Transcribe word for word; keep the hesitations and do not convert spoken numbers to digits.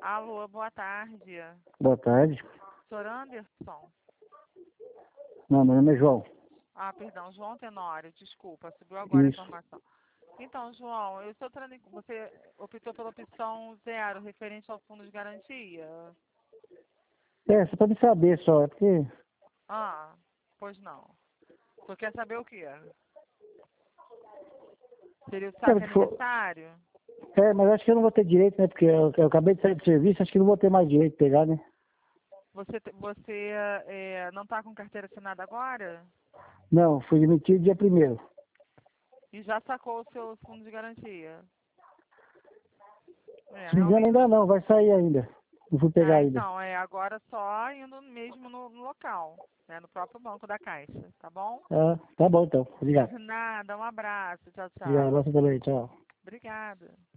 Alô, boa tarde. Boa tarde. senhor Anderson? Não, meu nome é João. Ah, perdão, João Tenório, desculpa, subiu agora Isso. a informação. Então, João, eu estou trazendo, você optou pela opção zero, referente ao fundo de garantia? É, só pra me saber só, é porque... Ah, pois não. Você quer saber o quê? Seria o Sabe saque que for... aniversário? É, mas acho que eu não vou ter direito, né? Porque eu, eu acabei de sair do serviço, acho que não vou ter mais direito de pegar, né? Você, te- você é, não está com carteira assinada agora? Não, fui demitido dia primeiro. E já sacou o seu fundo de garantia? É, Se me engano realmente. ainda não, vai sair ainda. Não fui pegar Ah, ainda. então, é agora só indo mesmo no, no local, né? No próprio banco da Caixa, tá bom? Ah, tá bom então. Obrigado. Nada, um abraço, tchau, Obrigado, tchau. você também, tchau. Obrigada.